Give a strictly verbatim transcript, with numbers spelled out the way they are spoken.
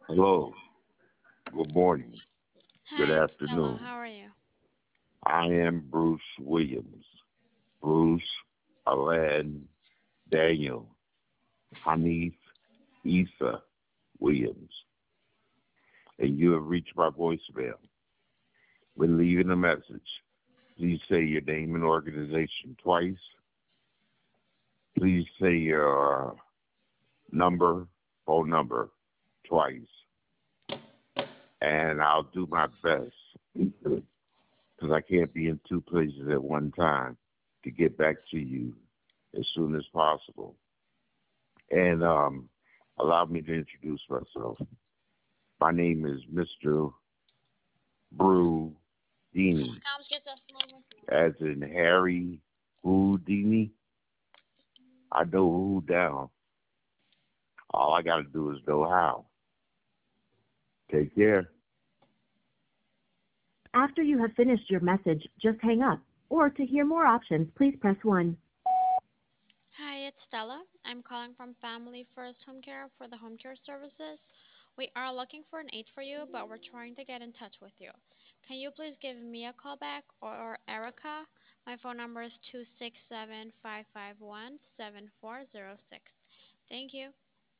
Hello, good morning, good Hi, it's Stella. afternoon. How are you? I am Bruce Williams. Bruce, Alain, Daniel, Hanif, Issa Williams. And you have reached my voicemail. When leaving a message, please say your name and organization twice. Please say your number, phone number twice. And I'll do my best because I can't be in two places at one time to get back to you as soon as possible. And um, allow me to introduce myself. My name is mister Brew Dini, as in Harry Houdini. I know who down. All I got to do is know how. Take care. After you have finished your message, just hang up. Or to hear more options, please press one. Hi, it's Stella. I'm calling from Family First Home Care for the home care services. We are looking for an aide for you, but we're trying to get in touch with you. Can you please give me a call back or, or Erica? My phone number is two six seven, five five one, seven four zero six. Thank you.